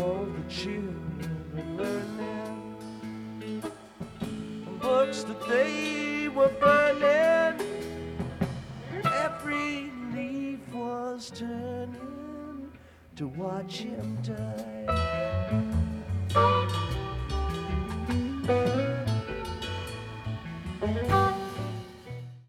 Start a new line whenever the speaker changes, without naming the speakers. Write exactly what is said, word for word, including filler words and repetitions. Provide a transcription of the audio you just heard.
all the children were learning, books that they were burning, every leaf was turning to watch him die.